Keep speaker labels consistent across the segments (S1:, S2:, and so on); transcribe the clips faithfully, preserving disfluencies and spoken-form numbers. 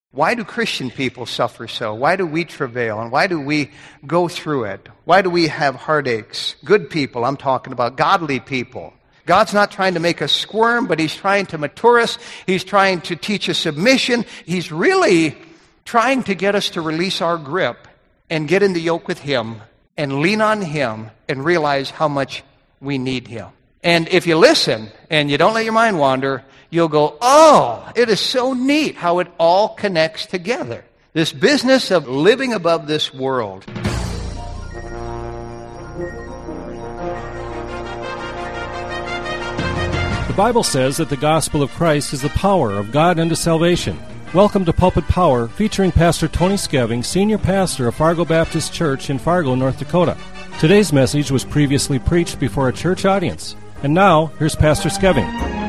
S1: Why do Christian people suffer so? Why do we travail? And why do we go through it? Why do we have heartaches? Good people, I'm talking about godly people. God's not trying to make us squirm, but He's trying to mature us. He's trying to teach us submission. He's really trying to get us to release our grip and get in the yoke with Him and lean on Him and realize how much we need Him. And if you listen and you don't let your mind wander, you'll go, oh, it is so neat how it all connects together. This business of living above this world.
S2: The Bible says that the gospel of Christ is the power of God unto salvation. Welcome to Pulpit Power, featuring Pastor Tony Skeving, Senior Pastor of Fargo Baptist Church in Fargo, North Dakota. Today's message was previously preached before a church audience. And now, here's Pastor Skeving.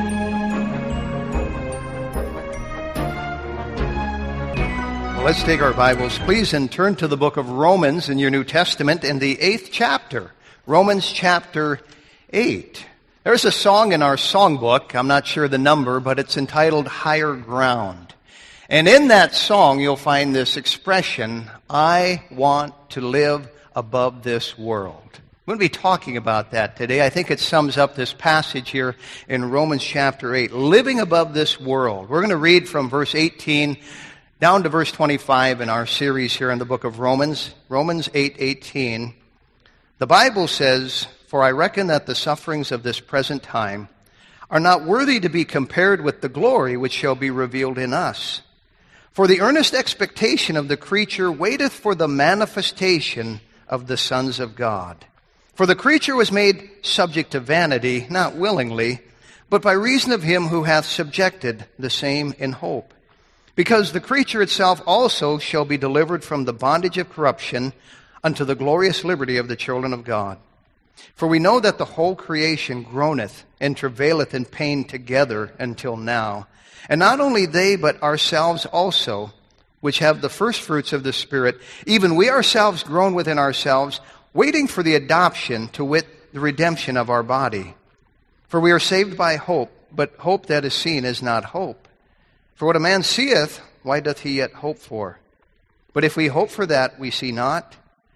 S1: Well, let's take our Bibles, please, and turn to the book of Romans in your New Testament in the eighth chapter. Romans chapter eight. There's a song in our songbook, I'm not sure the number, but it's entitled Higher Ground. And in that song, you'll find this expression, I want to live above this world. We're going to be talking about that today. I think it sums up this passage here in Romans chapter eight, living above this world. We're going to read from verse eighteen down to verse twenty-five in our series here in the book of Romans, Romans eight eighteen. The Bible says, For I reckon that the sufferings of this present time are not worthy to be compared with the glory which shall be revealed in us. For the earnest expectation of the creature waiteth for the manifestation of the sons of God. For the creature was made subject to vanity, not willingly, but by reason of him who hath subjected the same in hope. Because the creature itself also shall be delivered from the bondage of corruption unto the glorious liberty of the children of God. For we know that the whole creation groaneth and travaileth in pain together until now. And not only they, but ourselves also, which have the first fruits of the Spirit, even we ourselves groan within ourselves, waiting for the adoption, to wit, the redemption of our body. For we are saved by hope, but hope that is seen is not hope. For what a man seeth, why doth he yet hope for? But if we hope for that we see not,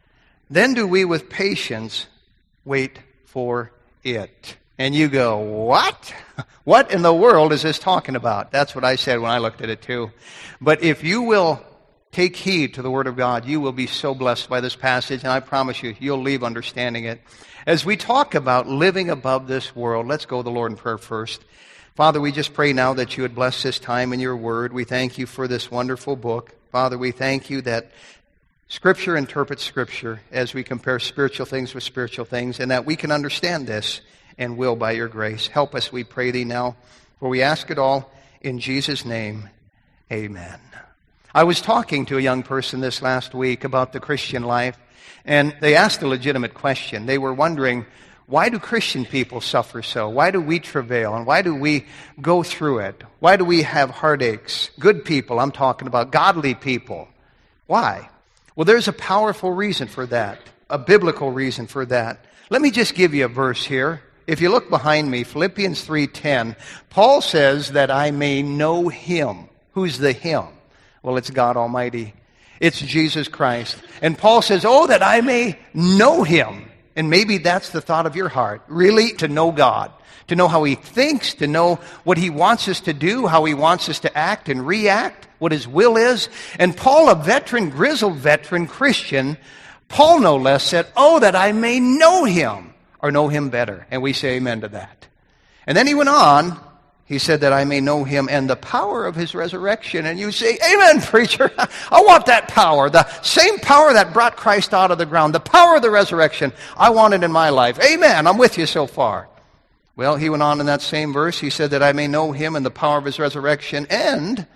S1: then do we with patience wait for it. And you go, what? What in the world is this talking about? That's what I said when I looked at it too. But if you will take heed to the Word of God, you will be so blessed by this passage, and I promise you, you'll leave understanding it. As we talk about living above this world, let's go to the Lord in prayer first. Father, we just pray now that you would bless this time in your Word. We thank you for this wonderful book. Father, we thank you that Scripture interprets Scripture as we compare spiritual things with spiritual things, and that we can understand this and will by your grace. Help us, we pray thee now, for we ask it all in Jesus' name. Amen. I was talking to a young person this last week about the Christian life, and they asked a legitimate question. They were wondering, why do Christian people suffer so? Why do we travail? And why do we go through it? Why do we have heartaches? Good people, I'm talking about godly people. Why? Well, there's a powerful reason for that, a biblical reason for that. Let me just give you a verse here. If you look behind me, Philippians three ten, Paul says that I may know Him. Who's the Him? Well, it's God Almighty. It's Jesus Christ. And Paul says, oh, that I may know Him. And maybe that's the thought of your heart, really, to know God, to know how He thinks, to know what He wants us to do, how He wants us to act and react, what His will is. And Paul, a veteran, grizzled veteran Christian, Paul no less said, oh, that I may know Him, or know Him better. And we say amen to that. And then he went on, he said that I may know Him and the power of His resurrection. And you say, amen, preacher. I want that power. The same power that brought Christ out of the ground. The power of the resurrection. I want it in my life. Amen. I'm with you so far. Well, he went on in that same verse. He said that I may know Him and the power of His resurrection and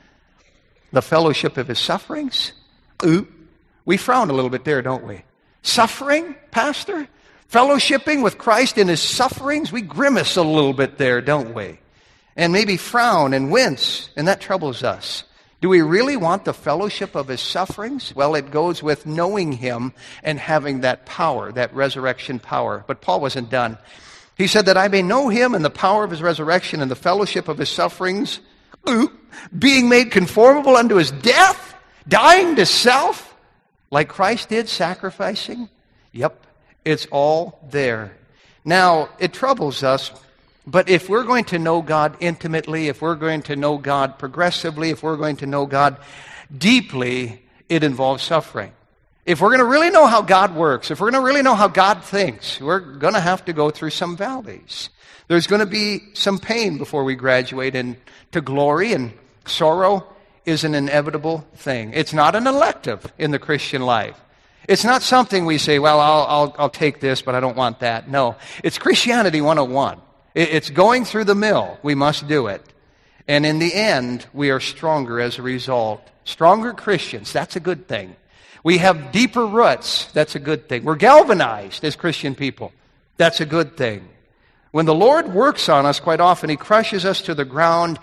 S1: the fellowship of His sufferings. Ooh, we frown a little bit there, don't we? Suffering, Pastor? Fellowshipping with Christ in His sufferings? We grimace a little bit there, don't we? And maybe frown and wince, and that troubles us. Do we really want the fellowship of His sufferings? Well, it goes with knowing Him and having that power, that resurrection power. But Paul wasn't done. He said that I may know Him and the power of His resurrection and the fellowship of His sufferings, being made conformable unto his death, dying to self, like Christ did, sacrificing. Yep, it's all there. Now, it troubles us, but if we're going to know God intimately, if we're going to know God progressively, if we're going to know God deeply, it involves suffering. If we're going to really know how God works, if we're going to really know how God thinks, we're going to have to go through some valleys. There's going to be some pain before we graduate into glory, and sorrow is an inevitable thing. It's not an elective in the Christian life. It's not something we say, well, I'll, I'll, I'll take this, but I don't want that. No, it's Christianity one oh one. It's going through the mill. We must do it. And in the end, we are stronger as a result. Stronger Christians, that's a good thing. We have deeper roots, that's a good thing. We're galvanized as Christian people. That's a good thing. When the Lord works on us, quite often He crushes us to the ground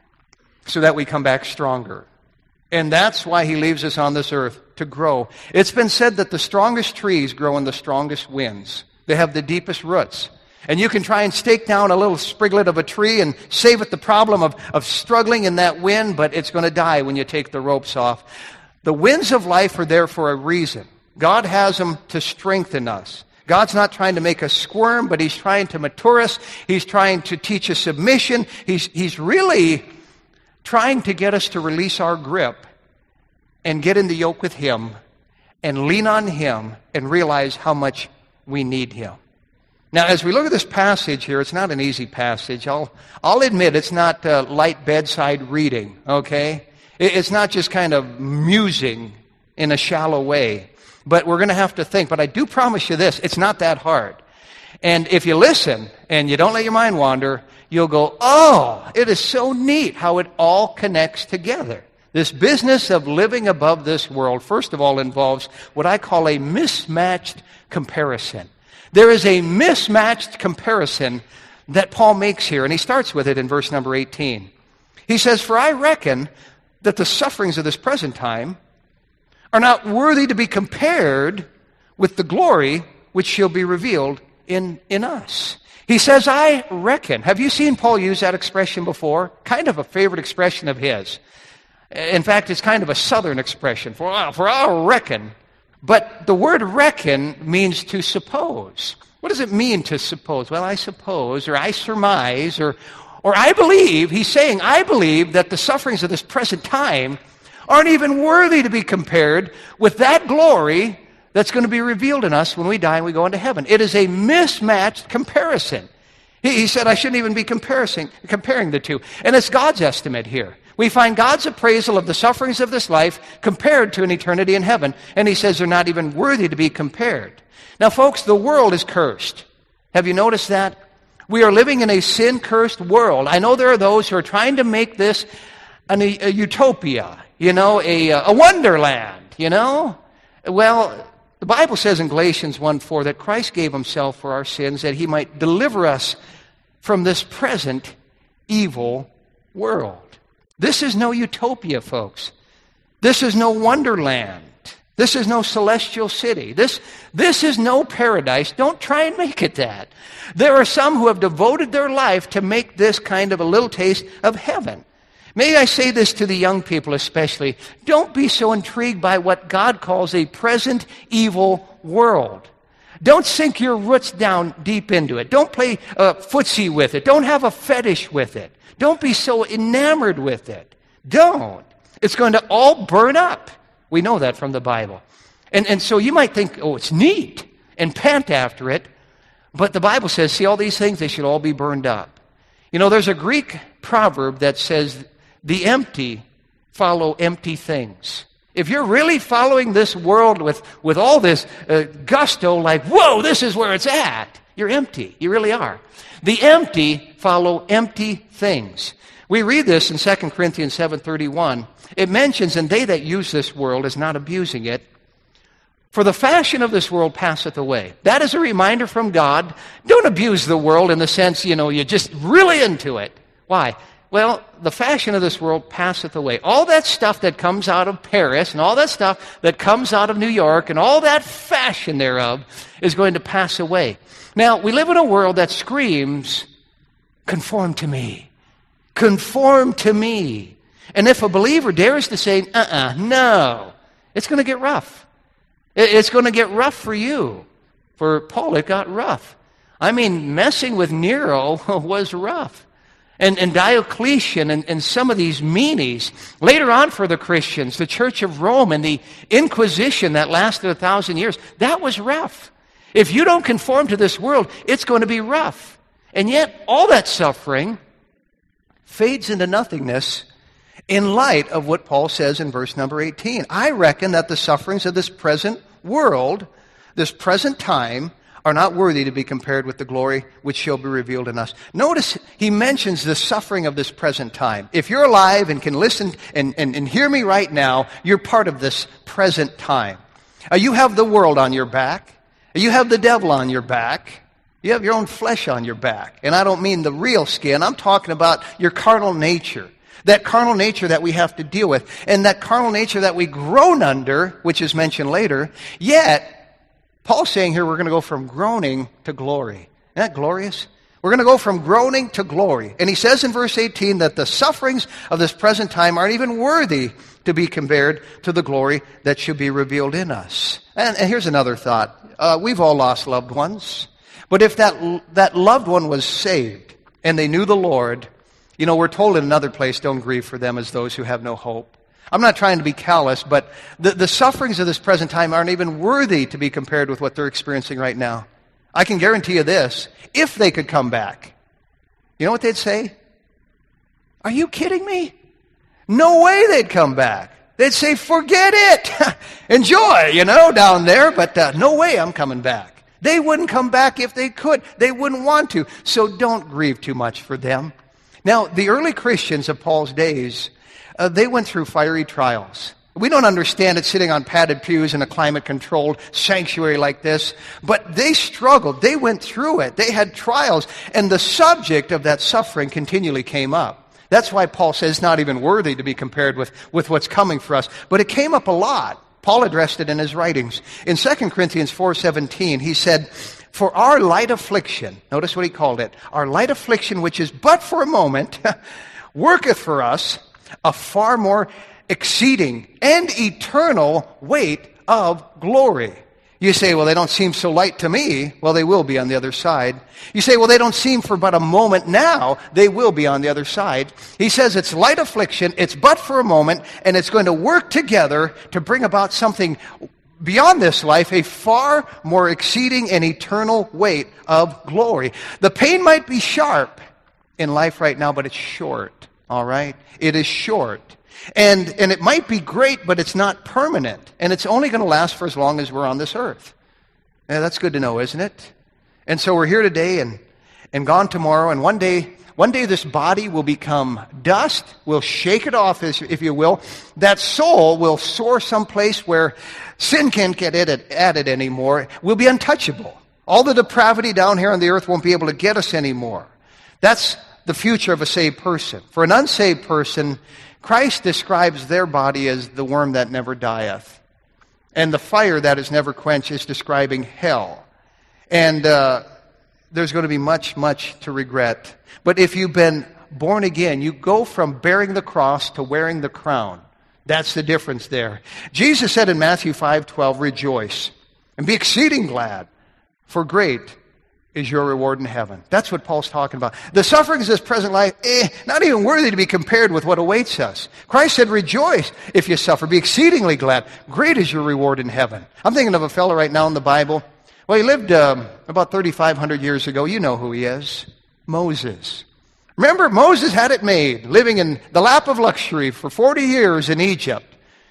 S1: so that we come back stronger. And that's why He leaves us on this earth, to grow. It's been said that the strongest trees grow in the strongest winds. They have the deepest roots. And you can try and stake down a little spriglet of a tree and save it the problem of, of struggling in that wind, but it's going to die when you take the ropes off. The winds of life are there for a reason. God has them to strengthen us. God's not trying to make us squirm, but He's trying to mature us. He's trying to teach us submission. He's, he's really trying to get us to release our grip and get in the yoke with Him and lean on Him and realize how much we need Him. Now, as we look at this passage here, it's not an easy passage. I'll, I'll admit it's not uh, light bedside reading, okay? It, it's not just kind of musing in a shallow way. But we're going to have to think. But I do promise you this, it's not that hard. And if you listen and you don't let your mind wander, you'll go, oh, it is so neat how it all connects together. This business of living above this world, first of all, involves what I call a mismatched comparison. There is a mismatched comparison that Paul makes here, and he starts with it in verse number eighteen. He says, "For I reckon that the sufferings of this present time are not worthy to be compared with the glory which shall be revealed in, in us." He says, I reckon. Have you seen Paul use that expression before? Kind of a favorite expression of his. In fact, it's kind of a southern expression, for, for I reckon. But the word reckon means to suppose. What does it mean to suppose? Well, I suppose, or I surmise, or, or I believe. He's saying, I believe that the sufferings of this present time aren't even worthy to be compared with that glory that's going to be revealed in us when we die and we go into heaven. It is a mismatched comparison. He, he said I shouldn't even be comparing, comparing the two. And it's God's estimate here. We find God's appraisal of the sufferings of this life compared to an eternity in heaven. And He says they're not even worthy to be compared. Now, folks, the world is cursed. Have you noticed that? We are living in a sin-cursed world. I know there are those who are trying to make this an, a, a utopia, you know, a, a wonderland, you know? Well, the Bible says in Galatians one four that Christ gave Himself for our sins that He might deliver us from this present evil world. This is no utopia, folks. This is no wonderland. This is no celestial city. This, this is no paradise. Don't try and make it that. There are some who have devoted their life to make this kind of a little taste of heaven. May I say this to the young people especially. Don't be so intrigued by what God calls a present evil world. Don't sink your roots down deep into it. Don't play uh, footsie with it. Don't have a fetish with it. Don't be so enamored with it. Don't. It's going to all burn up. We know that from the Bible. And, and so you might think, oh, it's neat, and pant after it. But the Bible says, see all these things, they should all be burned up. You know, there's a Greek proverb that says, the empty follow empty things. If you're really following this world with, with all this uh, gusto, like, whoa, this is where it's at, you're empty. You really are. The empty follow empty things. We read this in Second Corinthians seven thirty-one. It mentions, and they that use this world is not abusing it, for the fashion of this world passeth away. That is a reminder from God. Don't abuse the world in the sense, you know, you're just really into it. Why? Well, the fashion of this world passeth away. All that stuff that comes out of Paris and all that stuff that comes out of New York and all that fashion thereof is going to pass away. Now, we live in a world that screams, conform to me.
S3: Conform to me. And if a believer dares to say, uh-uh, no, it's going to get rough. It's going to get rough for you. For Paul, it got rough. I mean, messing with Nero was rough. And, and Diocletian and, and some of these meanies. Later on for the Christians, the Church of Rome and the Inquisition that lasted a thousand years, that was rough. If you don't conform to this world, it's going to be rough. And yet, all that suffering fades into nothingness in light of what Paul says in verse number eighteen. I reckon that the sufferings of this present world, this present time, are not worthy to be compared with the glory which shall be revealed in us. Notice he mentions the suffering of this present time. If you're alive and can listen and, and, and hear me right now, you're part of this present time. Uh, you have the world on your back. You have the devil on your back. You have your own flesh on your back. And I don't mean the real skin. I'm talking about your carnal nature. That carnal nature that we have to deal with. And that carnal nature that we groan under, which is mentioned later. Yet, Paul's saying here we're going to go from groaning to glory. Isn't that glorious? We're going to go from groaning to glory. And he says in verse eighteen that the sufferings of this present time aren't even worthy to be compared to the glory that should be revealed in us. And, and here's another thought. Uh, we've all lost loved ones. But if that, that loved one was saved and they knew the Lord, you know, we're told in another place, don't grieve for them as those who have no hope. I'm not trying to be callous, but the, the sufferings of this present time aren't even worthy to be compared with what they're experiencing right now. I can guarantee you this, if they could come back, you know what they'd say? Are you kidding me? No way they'd come back. They'd say, forget it. Enjoy, you know, down there, but uh, no way I'm coming back. They wouldn't come back if they could. They wouldn't want to. So don't grieve too much for them. Now, the early Christians of Paul's days, Uh, they went through fiery trials. We don't understand it sitting on padded pews in a climate-controlled sanctuary like this, but they struggled. They went through it. They had trials, and the subject of that suffering continually came up. That's why Paul says it's not even worthy to be compared with, with what's coming for us. But it came up a lot. Paul addressed it in his writings. In Second Corinthians four seventeen, he said, for our light affliction, notice what he called it, our light affliction, which is but for a moment, worketh for us a far more exceeding and eternal weight of glory. You say, well, they don't seem so light to me. Well, they will be on the other side. You say, well, they don't seem for but a moment now. They will be on the other side. He says it's light affliction, it's but for a moment, and it's going to work together to bring about something beyond this life, a far more exceeding and eternal weight of glory. The pain might be sharp in life right now, but it's short. All right? It is short. And and it might be great, but it's not permanent. And it's only going to last for as long as we're on this earth. Yeah, that's good to know, isn't it? And so we're here today and, and gone tomorrow. And one day, one day this body will become dust. We'll shake it off, if you will. That soul will soar someplace where sin can't get at it anymore. We'll be untouchable. All the depravity down here on the earth won't be able to get us anymore. That's the future of a saved person. For an unsaved person, Christ describes their body as the worm that never dieth. And the fire that is never quenched is describing hell. And uh, there's going to be much, much to regret. But if you've been born again, you go from bearing the cross to wearing the crown. That's the difference there. Jesus said in Matthew five twelve, rejoice and be exceeding glad, for great is your reward in heaven. That's what Paul's talking about. The sufferings of this present life, eh, not even worthy to be compared with what awaits us. Christ said, rejoice if you suffer. Be exceedingly glad. Great is your reward in heaven. I'm thinking of a fellow right now in the Bible. Well, he lived um, about thirty-five hundred years ago. You know who he is. Moses. Remember, Moses had it made, living in the lap of luxury for forty years in Egypt.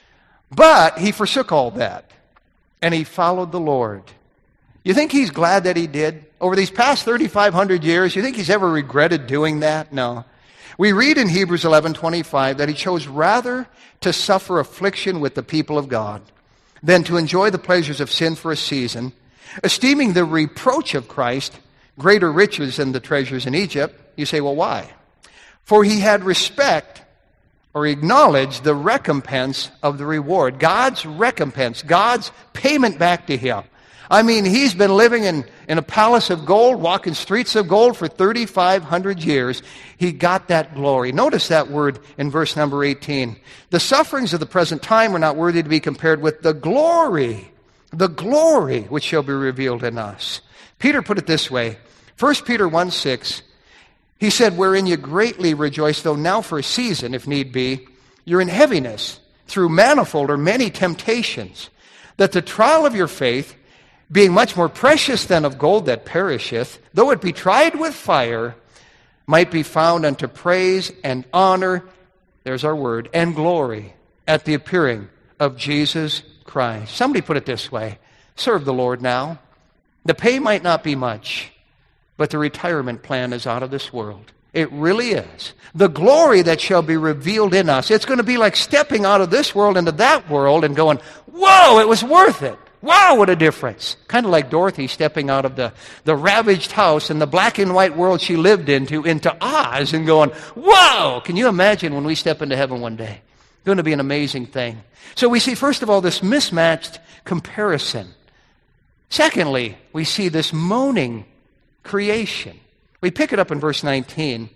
S3: But he forsook all that, and he followed the Lord. You think he's glad that he did? Over these past thirty-five hundred years, you think he's ever regretted doing that? No. We read in Hebrews eleven twenty-five that he chose rather to suffer affliction with the people of God than to enjoy the pleasures of sin for a season, esteeming the reproach of Christ greater riches than the treasures in Egypt. You say, well, why? For he had respect or acknowledged the recompense of the reward. God's recompense, God's payment back to him. I mean, he's been living in, in a palace of gold, walking streets of gold for thirty-five hundred years. He got that glory. Notice that word in verse number eighteen. The sufferings of the present time are not worthy to be compared with the glory, the glory which shall be revealed in us. Peter put it this way, First Peter one six, he said, wherein you greatly rejoice, though now for a season, if need be, you're in heaviness through manifold or many temptations, that the trial of your faith, being much more precious than of gold that perisheth, though it be tried with fire, might be found unto praise and honor, there's our word, and glory at the appearing of Jesus Christ. Somebody put it this way, serve the Lord now. The pay might not be much, but the retirement plan is out of this world. It really is. The glory that shall be revealed in us, it's going to be like stepping out of this world into that world and going, whoa, it was worth it. Wow, what a difference. Kind of like Dorothy stepping out of the, the ravaged house and the black and white world she lived into, into Oz and going, whoa! Can you imagine when we step into heaven one day? It's going to be an amazing thing. So we see, first of all, this mismatched comparison. Secondly, we see this moaning creation. We pick it up in verse nineteen.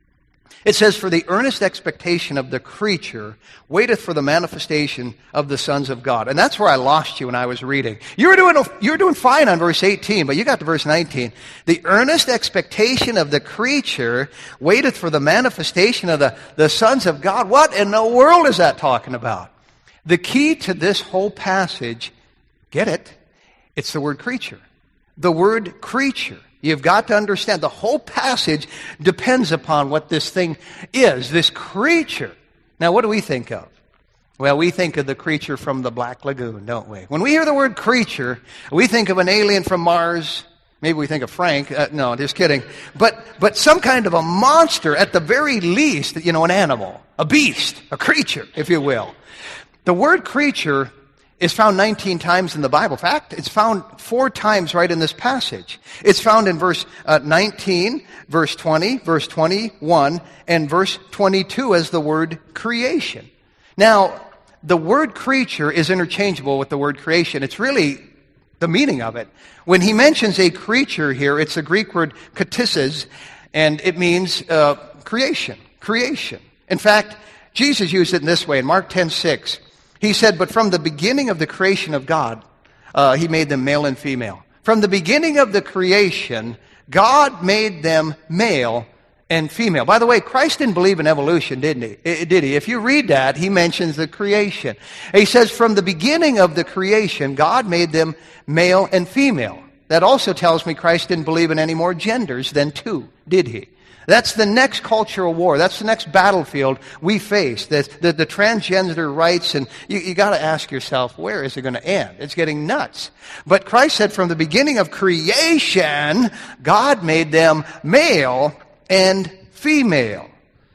S3: It says, for the earnest expectation of the creature waiteth for the manifestation of the sons of God. And that's where I lost you when I was reading. You were doing, you were doing fine on verse eighteen, but you got to verse nineteen. The earnest expectation of the creature waiteth for the manifestation of the, the sons of God. What in the world is that talking about? The key to this whole passage, get it? It's the word creature. The word creature. You've got to understand the whole passage depends upon what this thing is, this creature. Now, what do we think of? Well, we think of the creature from the Black Lagoon, don't we? When we hear the word creature, we think of an alien from Mars. Maybe we think of Frank. Uh, no, just kidding. But but some kind of a monster, at the very least, you know, an animal, a beast, a creature, if you will. The word creature is found nineteen times in the Bible. In fact, it's found four times right in this passage. It's found in verse uh, nineteen, verse twenty, verse twenty-one, and verse twenty-two as the word creation. Now, the word creature is interchangeable with the word creation. It's really the meaning of it. When he mentions a creature here, it's the Greek word ktisis, and it means uh, creation, creation. In fact, Jesus used it in this way in Mark ten six. He said, but from the beginning of the creation of God, uh, he made them male and female. From the beginning of the creation, God made them male and female. By the way, Christ didn't believe in evolution, didn't he? I, did he? If you read that, he mentions the creation. He says, from the beginning of the creation, God made them male and female. That also tells me Christ didn't believe in any more genders than two, did he? That's the next cultural war. That's the next battlefield we face. The, the, the transgender rights, and you, you got to ask yourself, where is it going to end? It's getting nuts. But Christ said from the beginning of creation, God made them male and female.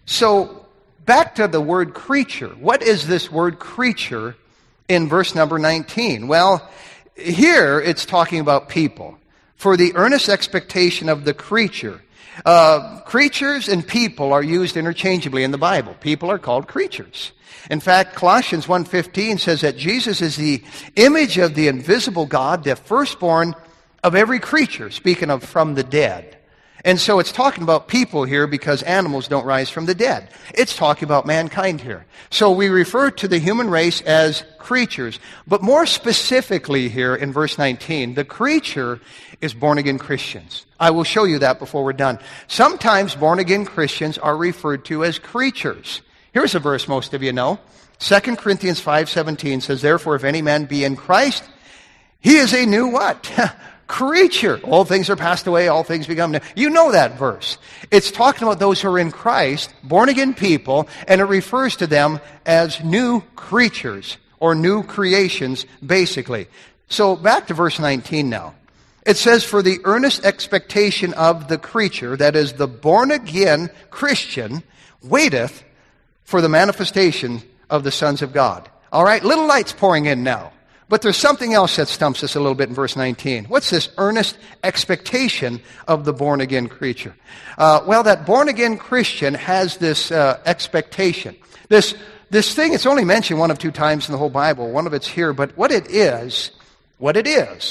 S3: So back to the word creature. What is this word creature in verse number nineteen? Well, here it's talking about people. For the earnest expectation of the creature. Uh, creatures and people are used interchangeably in the Bible. People are called creatures. In fact, Colossians one fifteen says that Jesus is the image of the invisible God, the firstborn of every creature, speaking of from the dead. And so it's talking about people here because animals don't rise from the dead. It's talking about mankind here. So we refer to the human race as creatures. But more specifically here in verse nineteen, the creature is born-again Christians. I will show you that before we're done. Sometimes born-again Christians are referred to as creatures. Here's a verse most of you know. Second Corinthians five seventeen says, therefore, if any man be in Christ, he is a new what? Creature. All things are passed away, all things become new. You know that verse. It's talking about those who are in Christ, born-again people, and it refers to them as new creatures or new creations, basically. So back to verse nineteen now. It says, for the earnest expectation of the creature, that is the born-again Christian, waiteth for the manifestation of the sons of God. All right, little light's pouring in now. But there's something else that stumps us a little bit in verse nineteen. What's this earnest expectation of the born-again creature? Uh, well, that born-again Christian has this uh, expectation. This, this thing, it's only mentioned one of two times in the whole Bible. One of it's here, but what it is, what it is,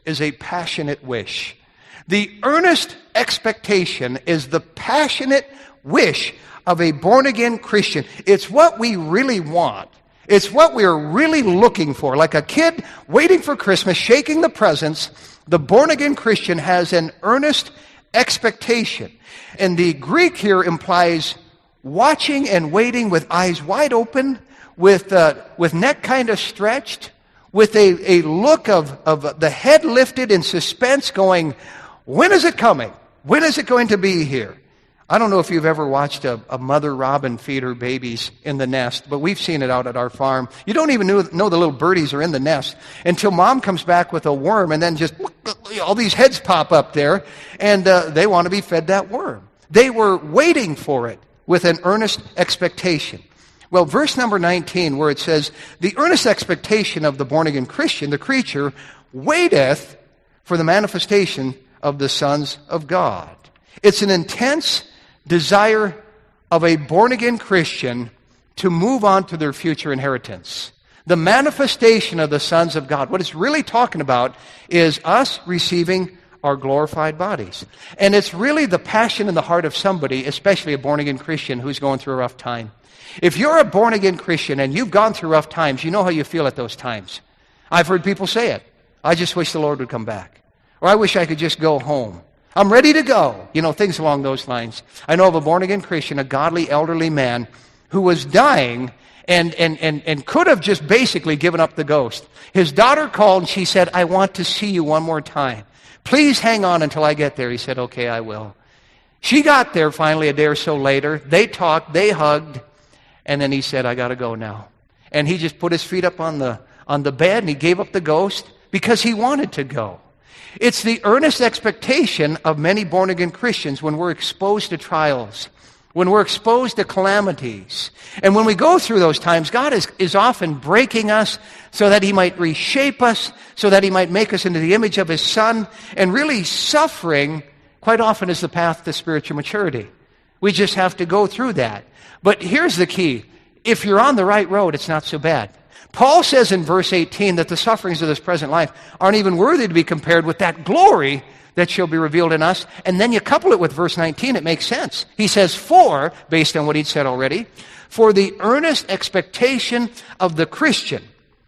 S1: is a passionate wish. The earnest expectation is the passionate wish of a born-again Christian. It's what we really want. It's what we're really looking for. Like a kid waiting for Christmas, shaking the presents, the born-again Christian has an earnest expectation. And the Greek here implies watching and waiting with eyes wide open, with uh, with neck kind of stretched, with a, a look of, of the head lifted in suspense going, when is it coming? When is it going to be here? I don't know if you've ever watched a, a mother robin feed her babies in the nest, but we've seen it out at our farm. You don't even know, know the little birdies are in the nest until mom comes back with a worm, and then just all these heads pop up there, and uh, they want to be fed that worm. They were waiting for it with an earnest expectation. Well, verse number nineteen, where it says, the earnest expectation of the born-again Christian, the creature, waiteth for the manifestation of the sons of God. It's an intense desire of a born-again Christian to move on to their future inheritance. The manifestation of the sons of God. What it's really talking about is us receiving our glorified bodies. And it's really the passion in the heart of somebody, especially a born-again Christian who's going through a rough time. If you're a born-again Christian and you've gone through rough times, you know how you feel at those times. I've heard people say it. I just wish the Lord would come back. Or I wish I could just go home. I'm ready to go. You know, things along those lines. I know of a born-again Christian, a godly elderly man, who was dying and, and, and, and could have just basically given up the ghost. His daughter called and she said, I want to see you one more time. Please hang on until I get there. He said, okay, I will. She got there finally a day or so later. They talked, they hugged, and then he said, I got to go now. And he just put his feet up on the, on the bed and he gave up the ghost because he wanted to go. It's the earnest expectation of many born-again Christians when we're exposed to trials, when we're exposed to calamities. And when we go through those times, God is, is often breaking us so that He might reshape us, so that He might make us into the image of His Son. And really, suffering quite often is the path to spiritual maturity. We just have to go through that. But here's the key. If you're on the right road, it's not so bad. Paul says in verse eighteen that the sufferings of this present life aren't even worthy to be compared with that glory that shall be revealed in us. And then you couple it with verse nineteen, it makes sense. He says, for, based on what he'd said already, for the earnest expectation of the Christian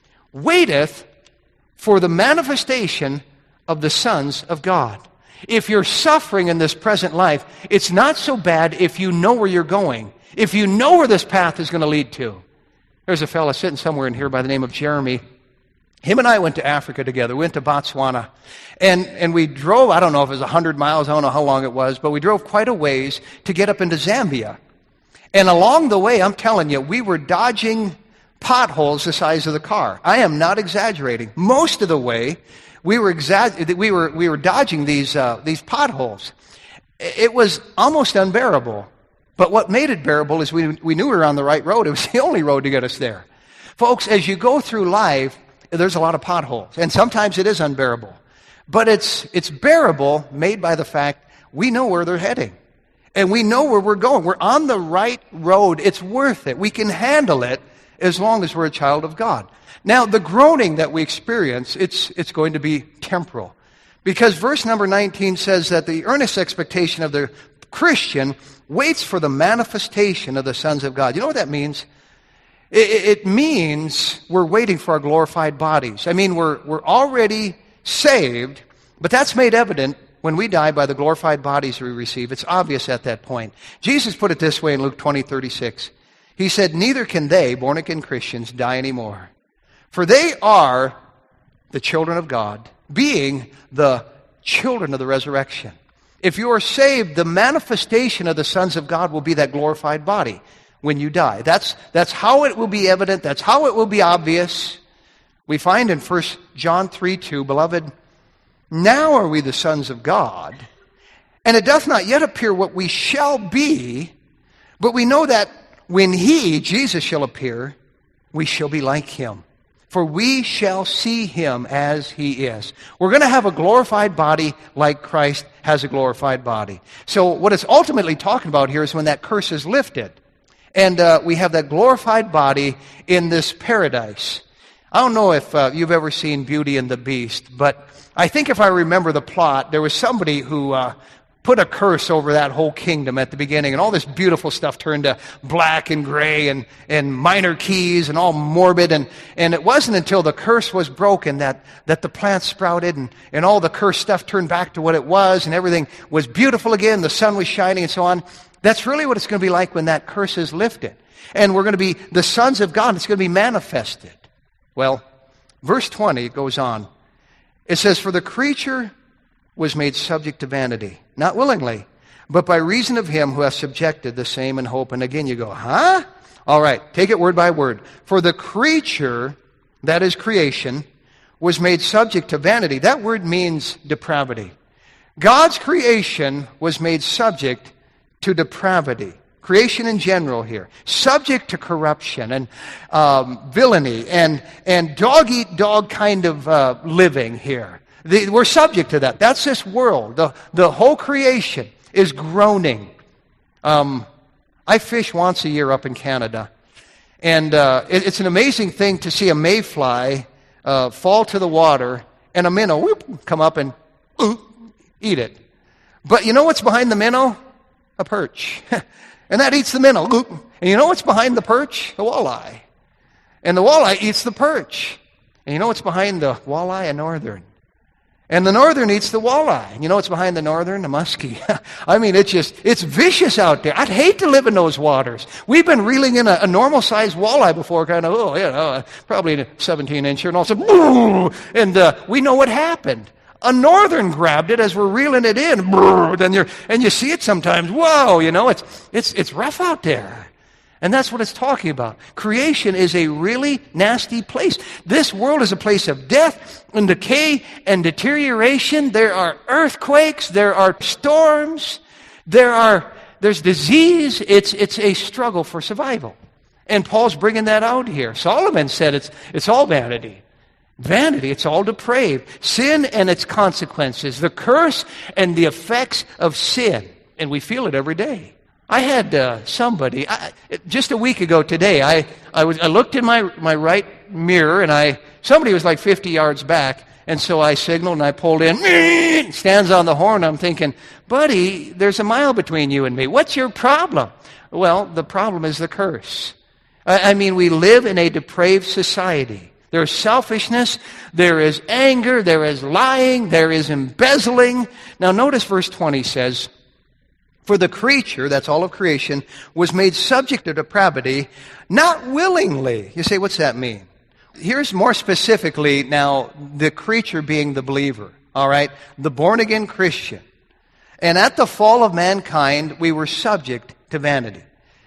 S1: waiteth for the manifestation of the sons of God. If you're suffering in this present life, it's not so bad if you know where you're going, if you know where this path is going to lead to. There's a fellow sitting somewhere in here by the name of Jeremy. Him and I went to Africa together. We went to Botswana. And, and we drove, I don't know if it was one hundred miles, I don't know how long it was, but we drove quite a ways to get up into Zambia. And along the way, I'm telling you, we were dodging potholes the size of the car. I am not exaggerating. Most of the way, we were exa- we were we were dodging these uh, these potholes. It was almost unbearable. But what made it bearable is we, we knew we were on the right road. It was the only road to get us there. Folks, as you go through life, there's a lot of potholes. And sometimes it is unbearable. But it's it's bearable made by the fact we know where they're heading. And we know where we're going. We're on the right road. It's worth it. We can handle it as long as we're a child of God. Now, the groaning that we experience, it's it's going to be temporal. Because verse number nineteen says that the earnest expectation of the Christian waits for the manifestation of the sons of God. You know what that means? It, it means we're waiting for our glorified bodies. I mean, we're, we're already saved, but that's made evident when we die by the glorified bodies we receive. It's obvious at that point. Jesus put it this way in Luke twenty thirty-six. He said, neither can they, born-again Christians, die anymore. For they are the children of God, being the children of the resurrection. If you are saved, the manifestation of the sons of God will be that glorified body when you die. That's, that's how it will be evident. That's how it will be obvious. We find in First John three two, beloved, now are we the sons of God, and it doth not yet appear what we shall be, but we know that when He, Jesus, shall appear, we shall be like Him. For we shall see Him as He is. We're going to have a glorified body like Christ has a glorified body. So what it's ultimately talking about here is when that curse is lifted. And uh, we have that glorified body in this paradise.
S3: I don't know if uh, you've ever seen Beauty and the Beast, but I think if I remember the plot, there was somebody who uh, put a curse over that whole kingdom at the beginning, and all this beautiful stuff turned to black and gray and, and minor keys and all morbid, and, and it wasn't until the curse was broken that, that the plants sprouted and, and all the cursed stuff turned back to what it was, and everything was beautiful again, the sun was shining and so on. That's really what it's going to be like when that curse is lifted. And we're going to be the sons of God. It's going to be manifested. Well, verse twenty goes on. It says, "For the creature was made subject to vanity, not willingly, but by reason of him who has subjected the same in hope." And again you go, huh? All right, take it word by word. "For the creature," that is creation, "was made subject to vanity." That word means depravity. God's creation was made subject to depravity. Creation in general here. Subject to corruption and um, villainy and, and dog-eat-dog kind of uh, living here. The, we're subject to that. That's this world. The, the whole creation is groaning. Um, I fish once a year up in Canada. And uh, it, it's an amazing thing to see a mayfly uh, fall to the water and a minnow whoop, come up and ooh, eat it. But you know what's behind the minnow? A perch. And that eats the minnow. And you know what's behind the perch? The walleye. And the walleye eats the perch. And you know what's behind the walleye? A northern. And the northern eats the walleye. And you know what's behind the northern? A muskie. I mean, it's just, it's vicious out there. I'd hate to live in those waters. We've been reeling in a, a normal-sized walleye before, kind of, oh, you know, probably a seventeen-incher, and all of a sudden, and uh, we know what happened. A northern grabbed it as we're reeling it in, and, you're, and you see it sometimes. Whoa, you know, it's, it's, it's rough out there. And that's what it's talking about. Creation is a really nasty place. This world is a place of death and decay and deterioration. There are earthquakes. There are storms. There are, there's disease. It's, it's a struggle for survival. And Paul's bringing that out here. Solomon said it's, it's all vanity. Vanity, it's all depraved. Sin and its consequences, the curse and the effects of sin. And we feel it every day. I had uh, somebody, I, just a week ago today, I, I, was, I looked in my, my right mirror and I somebody was like fifty yards back. And so I signaled and I pulled in, stands on the horn. I'm thinking, buddy, there's a mile between you and me. What's your problem? Well, the problem is the curse. I, I mean, we live in a depraved society. There is selfishness, there is anger, there is lying, there is embezzling. Now notice verse twenty says, "For the creature," that's all of creation, "was made subject to depravity, not willingly." You say, what's that mean? Here's more specifically now the creature being the believer, all right? The born-again Christian. And at the fall of mankind, we were subject to vanity.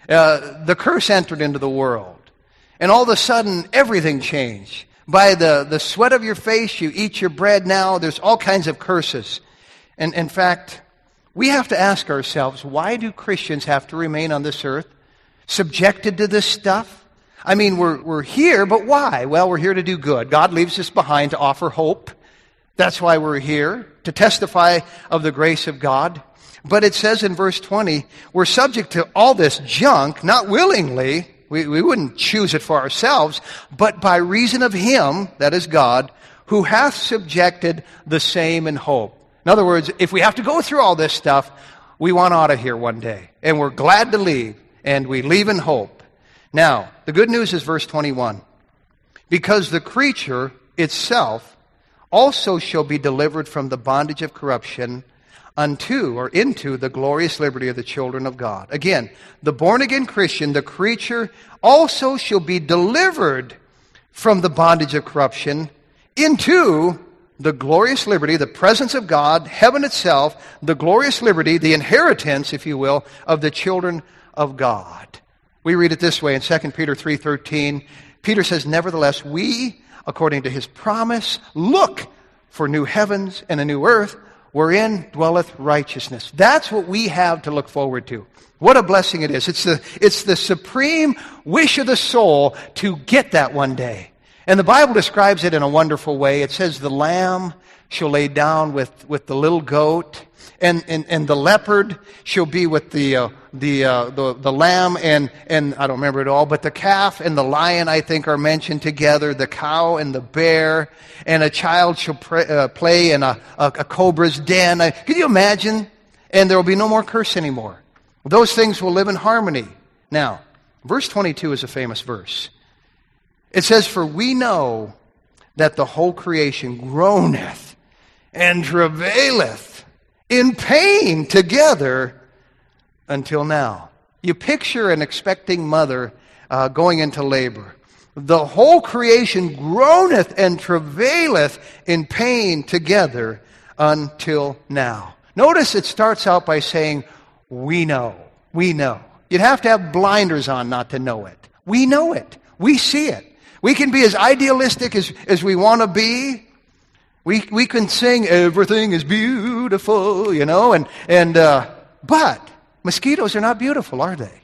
S3: Uh, the curse entered into the world. And all of a sudden, everything changed. By the, the sweat of your face, you eat your bread now. There's all kinds of curses. And in fact, we have to ask ourselves, why do Christians have to remain on this earth subjected to this stuff? I mean, we're, we're here, but why? Well, we're here to do good. God leaves us behind to offer hope. That's why we're here, to testify of the grace of God. But it says in verse twenty, we're subject to all this junk, not willingly. We, we wouldn't choose it for ourselves, but by reason of him, that is God, who hath subjected the same in hope. In other words, if we have to go through all this stuff, we want out of here one day. And we're glad to leave, and we leave in hope. Now, the good news is verse twenty-one. "Because the creature itself also shall be delivered from the bondage of corruption unto or into the glorious liberty of the children of God." Again, the born-again Christian, the creature, also shall be delivered from the bondage of corruption into the glorious liberty, the presence of God, heaven itself, the glorious liberty, the inheritance, if you will, of the children of God. We read it this way in Second Peter three thirteen. Peter says, "Nevertheless, we, according to his promise, look for new heavens and a new earth, wherein dwelleth righteousness." That's what we have to look forward to. What a blessing it is. It's the, it's the supreme wish of the soul to get that one day.
S1: And the Bible describes it in a wonderful way. It says the lamb shall lay down with, with the little goat, and, and, and the leopard shall be with the uh, the, uh, the the lamb, and, and I don't remember it all, but the calf and the lion, I think, are mentioned together, the cow and the bear, and a child shall pray, uh, play in a, a, a cobra's den. Uh, can you imagine? And there will be no more curse anymore. Those things will live in harmony. Now, verse twenty-two is a famous verse. It says, "For we know that the whole creation groaneth and travaileth in pain together until now." You picture an expecting mother uh, going into labor. The whole creation groaneth and travaileth in pain together until now. Notice it starts out by saying, we know, we know. You'd have to have blinders on not to know it. We know it. We see it. We can be as idealistic as, as we want to be. We we can sing, everything is beautiful, you know, and, and uh, but mosquitoes are not beautiful, are they?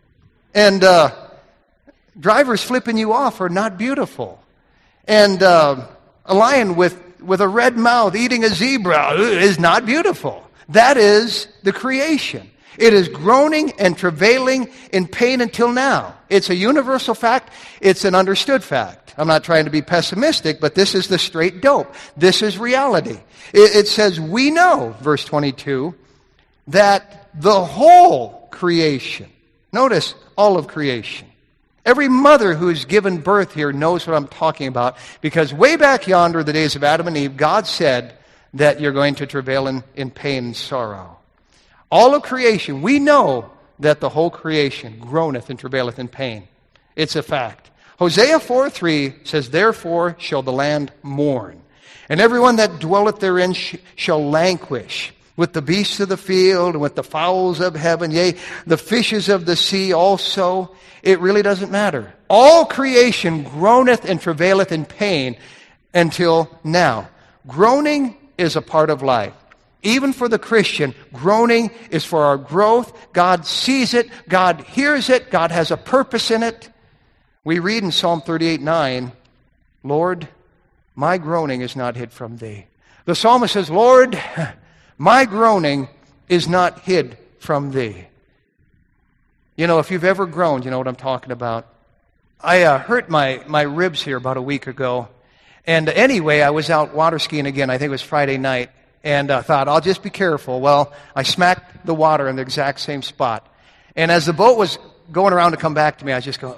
S1: And uh, drivers flipping you off are not beautiful. And uh, a lion with, with a red mouth eating a zebra is not beautiful. That is the creation. It is groaning and travailing in pain until now. It's a universal fact. It's an understood fact. I'm not trying to be pessimistic, but this is the straight dope. This is reality. It, it says, we know, verse twenty-two, that the whole creation, notice all of creation, every mother who's given birth here knows what I'm talking about, because way back yonder, the days of Adam and Eve, God said that you're going to travail in, in pain and sorrow. All of creation, we know that the whole creation groaneth and travaileth in pain. It's a fact. Hosea four three says, therefore shall the land mourn, and everyone that dwelleth therein sh- shall languish, with the beasts of the field, and with the fowls of heaven, yea, the fishes of the sea also. It really doesn't matter. All creation groaneth and travaileth in pain until now. Groaning is a part of life. Even for the Christian, groaning is for our growth. God sees it. God hears it. God has a purpose in it. We read in Psalm thirty-eight nine, Lord, my groaning is not hid from thee. The psalmist says, Lord, my groaning is not hid from thee. You know, if you've ever groaned, you know what I'm talking about. I uh, hurt my, my ribs here about a week ago. And anyway, I was out water skiing again. I think it was Friday night. And I uh, thought, I'll just be careful. Well, I smacked the water in the exact same spot. And as the boat was going around to come back to me, I was just going,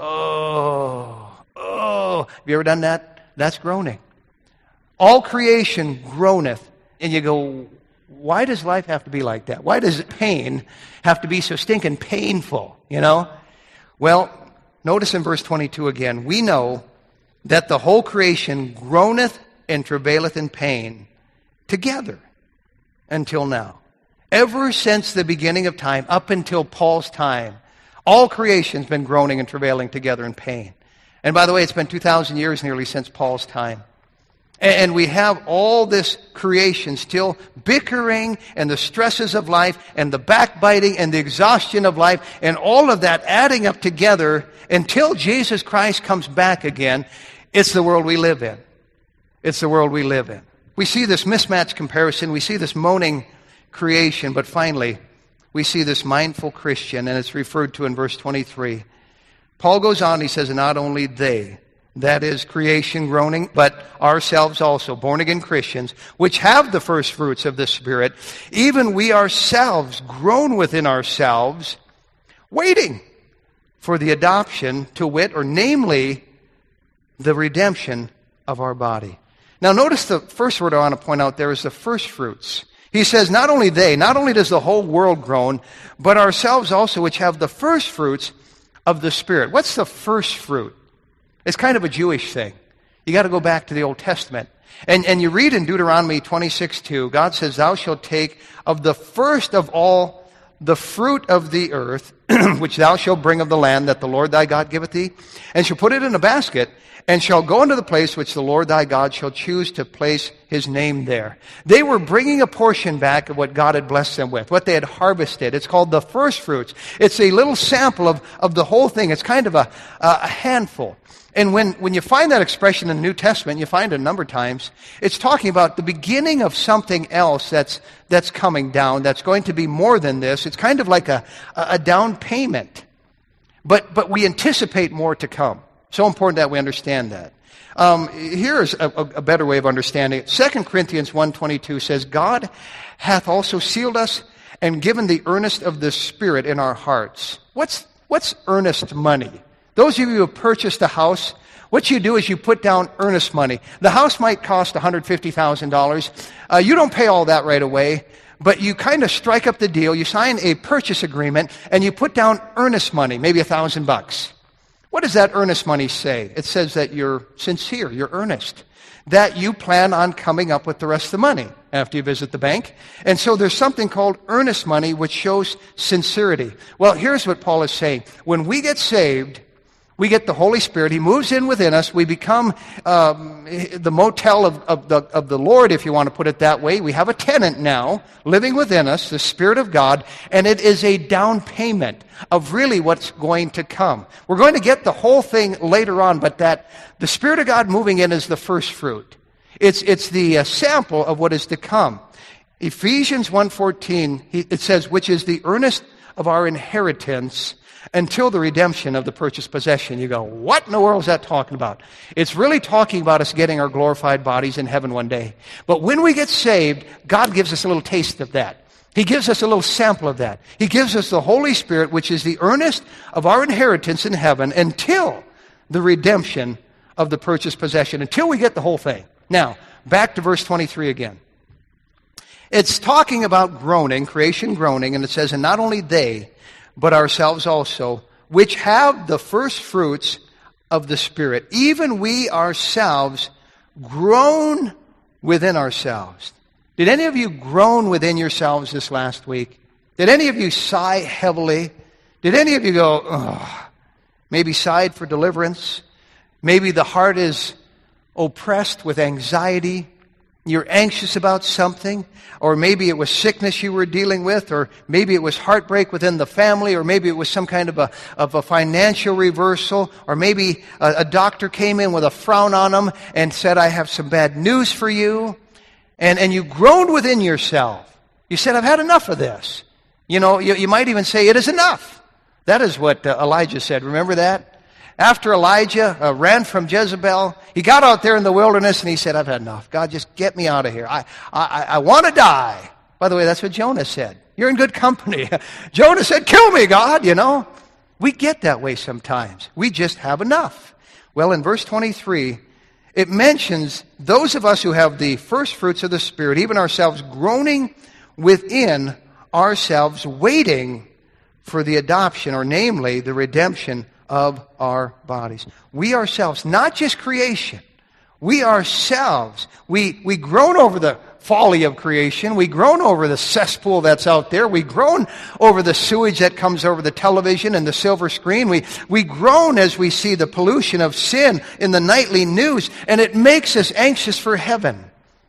S1: oh, oh. Have you ever done that? That's groaning. All creation groaneth. And you go, why does life have to be like that? Why does pain have to be so stinking painful, you know? Well, notice in verse twenty-two again, we know that the whole creation groaneth and travaileth in pain together until now. Ever since the beginning of time, up until Paul's time, all creation's been groaning and travailing together in pain. And by the way, it's been two thousand years nearly since Paul's time. And we have all this creation still bickering, and the stresses of life and the backbiting and the exhaustion of life and all of that adding up together until Jesus Christ comes back again. It's the world we live in. It's the world we live in. We see this mismatched comparison. We see this moaning creation. But finally, we see this mindful Christian, and it's referred to in verse twenty-three. Paul goes on, he says, not only they, that is creation groaning, but ourselves also, born-again Christians, which have the first fruits of the Spirit, even we ourselves groan within ourselves, waiting for the adoption, to wit, or namely, the redemption of our body. Now notice the first word I want to point out there is the first fruits. He says, not only they, not only does the whole world groan, but ourselves also, which have the first fruits of the Spirit. What's the first fruit? It's kind of a Jewish thing. You got to go back to the Old Testament. And, and you read in Deuteronomy twenty-six two, God says, thou shalt take of the first of all the fruit of the earth, which thou shalt bring of the land that the Lord thy God giveth thee, and shall put it in a basket, and shall go into the place which the Lord thy God shall choose to place his name there. They were bringing a portion back of what God had blessed them with, what they had harvested. It's called the first fruits. It's a little sample of, of the whole thing. It's kind of a, a handful. And when, when you find that expression in the New Testament, you find it a number of times, it's talking about the beginning of something else that's, that's coming down, that's going to be more than this. It's kind of like a, a down payment. But, but we anticipate more to come. So important that we understand that. Um, here's a, a better way of understanding it. Second Corinthians one twenty-two says, God hath also sealed us and given the earnest of the Spirit in our hearts. What's, what's earnest money? Those of you who have purchased a house, what you do is you put down earnest money. The house might cost one hundred fifty thousand dollars. Uh, you don't pay all that right away, but you kind of strike up the deal. You sign a purchase agreement, and you put down earnest money, maybe a thousand bucks. What does that earnest money say? It says that you're sincere, you're earnest, that you plan on coming up with the rest of the money after you visit the bank. And so there's something called earnest money, which shows sincerity. Well, here's what Paul is saying. When we get saved, we get the Holy Spirit. He moves in within us. We become um, the motel of, of, the, of the Lord, if you want to put it that way. We have a tenant now living within us, the Spirit of God, and it is a down payment of really what's going to come. We're going to get the whole thing later on, but that the Spirit of God moving in is the first fruit. It's, it's the uh, sample of what is to come. Ephesians one fourteen, it says, which is the earnest of our inheritance until the redemption of the purchased possession. You go, what in the world is that talking about? It's really talking about us getting our glorified bodies in heaven one day. But when we get saved, God gives us a little taste of that. He gives us a little sample of that. He gives us the Holy Spirit, which is the earnest of our inheritance in heaven until the redemption of the purchased possession, until we get the whole thing. Now, back to verse twenty-three again. It's talking about groaning, creation groaning, and it says, and not only they, but ourselves also, which have the first fruits of the Spirit, even we ourselves groan within ourselves. Did any of you groan within yourselves this last week? Did any of you sigh heavily? Did any of you go, ugh? Maybe sighed for deliverance? Maybe the heart is oppressed with anxiety. You're anxious about something, or maybe it was sickness you were dealing with, or maybe it was heartbreak within the family, or maybe it was some kind of a, of a financial reversal, or maybe a, a doctor came in with a frown on him and said, I have some bad news for you. And, and you groaned within yourself. You said, I've had enough of this. You know, you, you might even say, it is enough. That is what uh, Elijah said. Remember that? After Elijah uh, ran from Jezebel, he got out there in the wilderness and he said, I've had enough. God, just get me out of here. I, I, I want to die. By the way, that's what Jonah said. You're in good company. Jonah said, kill me, God, you know. We get that way sometimes. We just have enough. Well, in verse twenty-three, it mentions those of us who have the first fruits of the Spirit, even ourselves, groaning within ourselves, waiting for the adoption, or namely, the redemption of our bodies. We ourselves, not just creation, we ourselves, we, we groan over the folly of creation, we groan over the cesspool that's out there, we groan over the sewage that comes over the television and the silver screen, we, we groan as we see the pollution of sin in the nightly news, and it makes us anxious for heaven.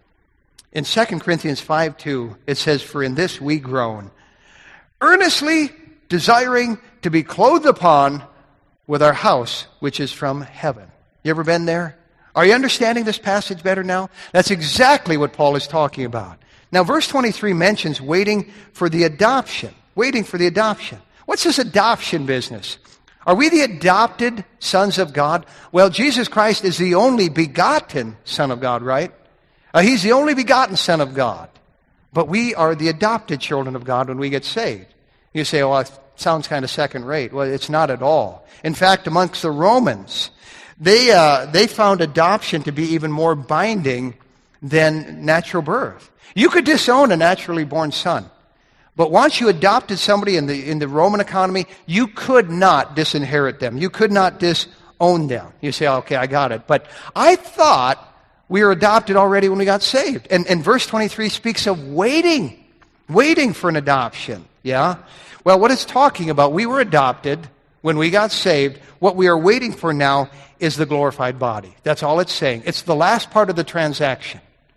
S1: In Second Corinthians five two, it says, for in this we groan, earnestly desiring to be clothed upon with our house, which is from heaven. You ever been there? Are you understanding this passage better now? That's exactly what Paul is talking about. Now, verse twenty-three mentions waiting for the adoption. Waiting for the adoption. What's this adoption business? Are we the adopted sons of God? Well, Jesus Christ is the only begotten Son of God, right? Uh, he's the only begotten Son of God. But we are the adopted children of God when we get saved. You say, well, it sounds kind of second rate. Well, it's not at all. In fact, amongst the Romans, they uh, they found adoption to be even more binding than natural birth. You could disown a naturally born son, but once you adopted somebody in the in the Roman economy, you could not disinherit them. You could not disown them. You say, okay, I got it. But I thought we were adopted already when we got saved. And, and verse twenty-three speaks of waiting, waiting for an adoption. Yeah? Well, what it's talking about, we were adopted when we got saved. What we are waiting for now is the glorified body. That's all it's saying. It's the last part of the transaction.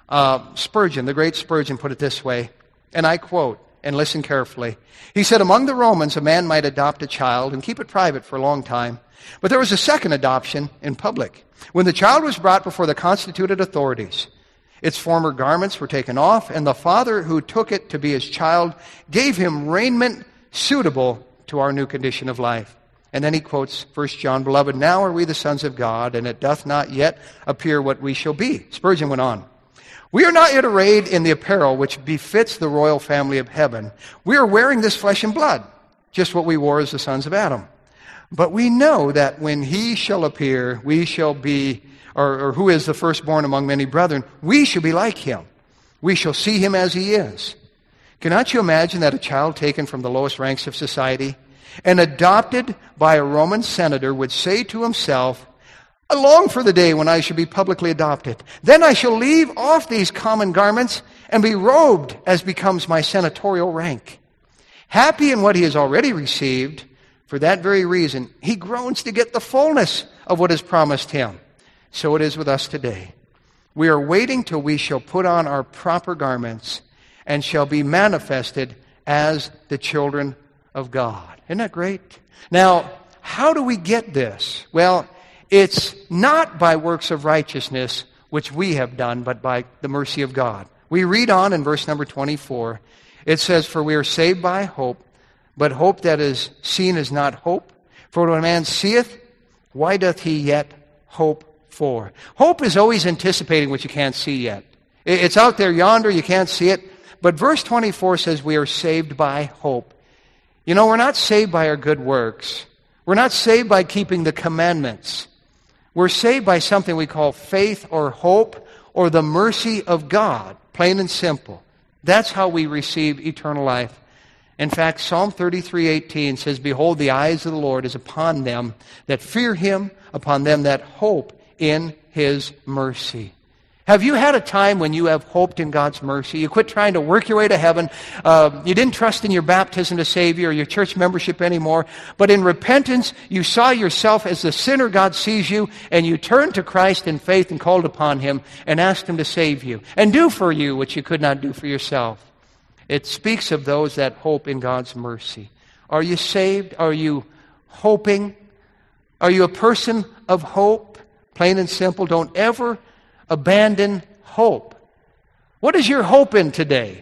S3: Uh, Spurgeon, the great Spurgeon, put it this way, and I quote, and listen carefully. He said, among the Romans, a man might adopt a child and keep it private for a long time. But there was a second adoption in public. When the child was brought before the constituted authorities, its former garments were taken off, and the father who took it to be his child gave him raiment suitable to our new condition of life. And then he quotes First John, Beloved, now are we the sons of God, and it doth not yet appear what we shall be. Spurgeon went on. We are not yet arrayed in the apparel which befits the royal family of heaven. We are wearing this flesh and blood, just what we wore as the sons of Adam. But we know that when he shall appear, we shall be, or, or who is the firstborn among many brethren, we shall be like him. We shall see him as he is. Cannot you imagine that a child taken from the lowest ranks of society and adopted by a Roman senator would say to himself, I long for the day when I shall be publicly adopted. Then I shall leave off these common garments and be robed as becomes my senatorial rank. Happy in what he has already received, for that very reason, he groans to get the fullness of what is promised him. So it is with us today. We are waiting till we shall put on our proper garments and shall be manifested as the children of God. Isn't that great? Now, how do we get this? Well, it's not by works of righteousness which we have done, but by the mercy of God. We read on in verse number twenty-four. It says, For we are saved by hope, but hope that is seen is not hope. For when a man seeth, why doth he yet hope for? Hope is always anticipating what you can't see yet. It's out there yonder, you can't see it. But verse twenty-four says we are saved by hope. You know, we're not saved by our good works. We're not saved by keeping the commandments. We're saved by something we call faith or hope or the mercy of God, plain and simple. That's how we receive eternal life. In fact, Psalm thirty-three eighteen says, Behold, the eyes of the Lord is upon them that fear him, upon them that hope in his mercy. Have you had a time when you have hoped in God's mercy? You quit trying to work your way to heaven. Uh, you didn't trust in your baptism to save you or your church membership anymore. But in repentance, you saw yourself as the sinner God sees you, and you turned to Christ in faith and called upon him and asked him to save you and do for you what you could not do for yourself. It speaks of those that hope in God's mercy. Are you saved? Are you hoping? Are you a person of hope? Plain and simple. Don't ever abandon hope. What is your hope in today?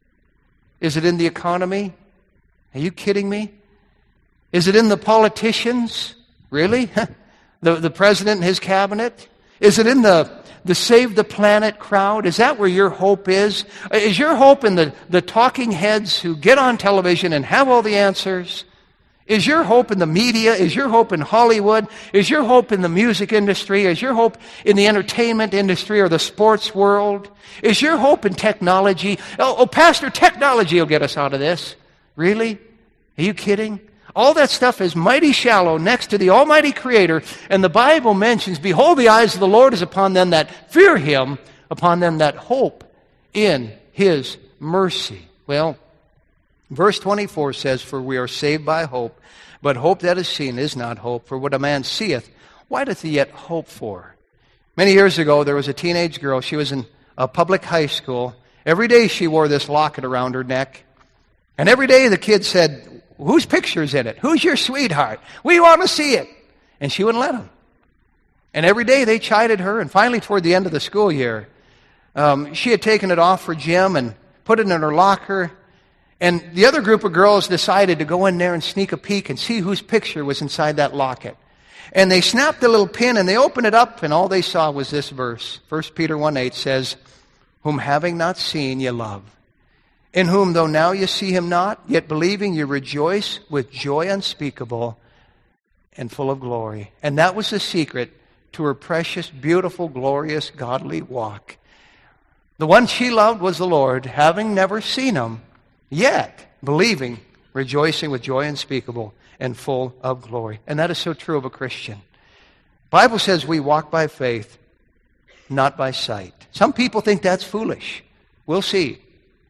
S3: Is it in the economy? Are you kidding me? Is it in the politicians? Really? the, the president and his cabinet? Is it in the, the Save the Planet crowd? Is that where your hope is? Is your hope in the, the talking heads who get on television and have all the answers? Is your hope in the media? Is your hope in Hollywood? Is your hope in the music industry? Is your hope in the entertainment industry or the sports world? Is your hope in technology? Oh, oh, Pastor, technology will get us out of this. Really? Are you kidding? All that stuff is mighty shallow next to the Almighty Creator. And the Bible mentions, Behold, the eyes of the Lord is upon them that fear him, upon them that hope in his mercy. Well, verse twenty-four says, For we are saved by hope, but hope that is seen is not hope. For what a man seeth, why doth he yet hope for? Many years ago, there was a teenage girl. She was in a public high school. Every day she wore this locket around her neck. And every day the kids said, Whose picture's in it? Who's your sweetheart? We want to see it. And she wouldn't let them. And every day they chided her. And finally, toward the end of the school year, um, she had taken it off for gym and put it in her locker. And the other group of girls decided to go in there and sneak a peek and see whose picture was inside that locket. And they snapped the little pin and they opened it up, and all they saw was this verse. First Peter one eight says, Whom having not seen ye love, in whom though now ye see him not, yet believing ye rejoice with joy unspeakable and full of glory. And that was the secret to her precious, beautiful, glorious, godly walk. The one she loved was the Lord, having never seen him, yet believing, rejoicing with joy unspeakable and full of glory. And that is so true of a Christian. The Bible says we walk by faith, not by sight. Some people think that's foolish. We'll see.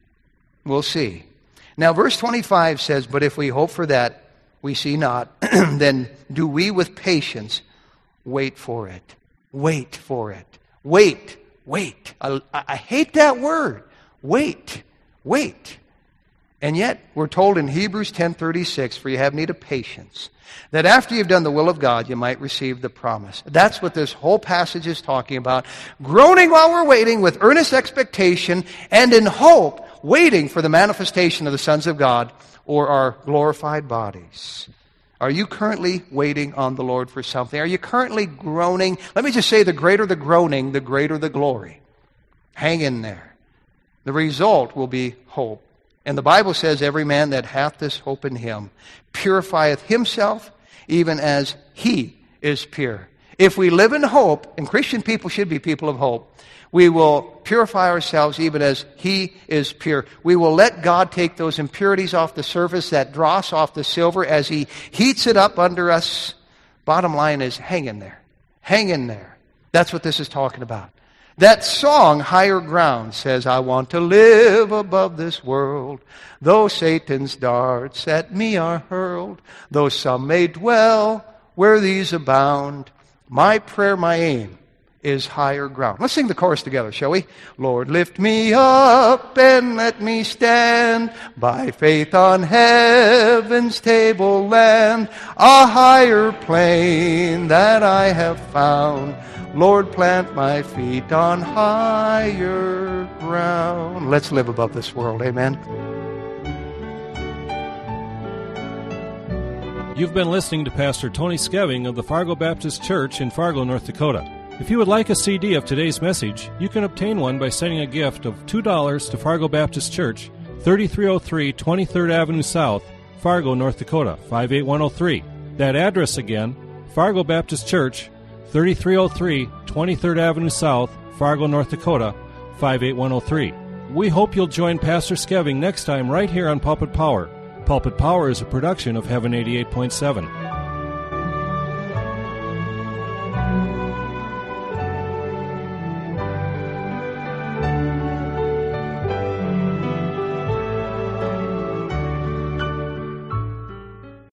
S3: We'll see. Now, verse twenty-five says, But if we hope for that we see not, then do we with patience wait for it. Wait for it. Wait. Wait. I, I hate that word. Wait. Wait. And yet, we're told in Hebrews ten thirty-six, for you have need of patience, that after you've done the will of God, you might receive the promise. That's what this whole passage is talking about. Groaning while we're waiting with earnest expectation and in hope, waiting for the manifestation of the sons of God or our glorified bodies. Are you currently waiting on the Lord for something? Are you currently groaning? Let me just say, the greater the groaning, the greater the glory. Hang in there. The result will be hope. And the Bible says, every man that hath this hope in him purifieth himself, even as he is pure. If we live in hope, and Christian people should be people of hope, we will purify ourselves even as he is pure. We will let God take those impurities off the surface, that dross off the silver, as he heats it up under us. Bottom line is, hang in there. Hang in there. That's what this is talking about. That song, Higher Ground, says, I want to live above this world. Though Satan's darts at me are hurled, though some may dwell where these abound, my prayer, my aim is higher ground. Let's sing the chorus together, shall we? Lord, lift me up and let me stand by faith on heaven's tableland, a higher plane that I have found. Lord, plant my feet on higher ground. Let's live above this world. Amen.
S2: You've been listening to Pastor Tony Skeving of the Fargo Baptist Church in Fargo, North Dakota. If you would like a C D of today's message, you can obtain one by sending a gift of two dollars to Fargo Baptist Church, thirty-three oh three twenty-third Avenue South, Fargo, North Dakota, five eight one oh three. That address again, Fargo Baptist Church, thirty-three oh three twenty-third Avenue South, Fargo, North Dakota, five eight one oh three. We hope you'll join Pastor Skeving next time right here on Pulpit Power. Pulpit Power is a production of Heaven eighty-eight point seven.